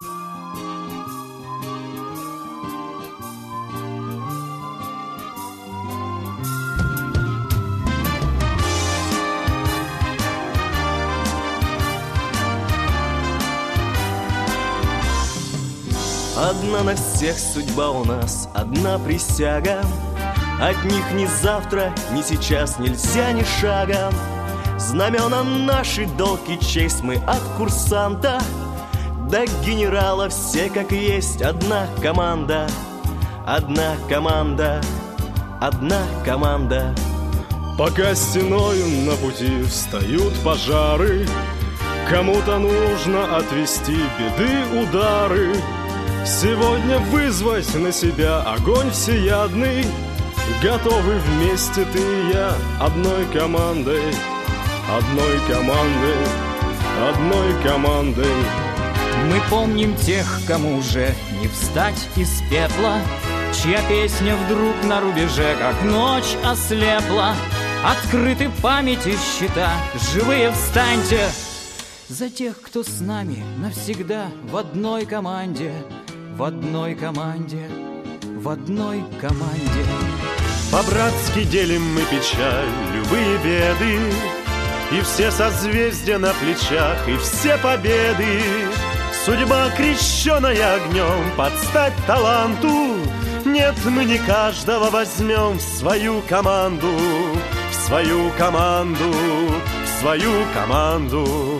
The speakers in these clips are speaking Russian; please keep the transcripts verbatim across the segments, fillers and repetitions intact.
Одна на всех судьба у нас, одна присяга. От них ни завтра, ни сейчас нельзя ни шагом. Знамена наши, долг и честь мы от курсанта до генерала, все как есть, одна команда. Одна команда, одна команда. Пока стеною на пути встают пожары, кому-то нужно отвести беды, удары. Сегодня вызвать на себя огонь всеядный. Готовы вместе ты и я, одной командой, одной командой, одной командой. Мы помним тех, кому уже не встать из пепла, чья песня вдруг на рубеже, как ночь, ослепла. Открыты памяти счета, живые встаньте за тех, кто с нами навсегда в одной команде. В одной команде, в одной команде. По-братски делим мы печаль, любые беды, и все созвездия на плечах, и все победы. Судьба, крещеная огнем, под стать таланту. Нет, мы не каждого возьмем в свою команду, в свою команду, в свою команду.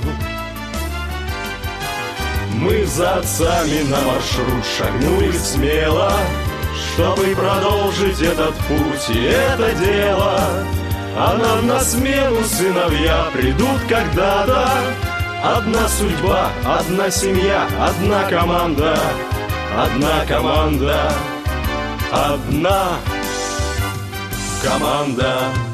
Мы за отцами на маршрут шагнули смело, чтобы продолжить этот путь и это дело. А нам на смену сыновья придут когда-то. Одна судьба, одна семья, одна команда. Одна команда, одна команда.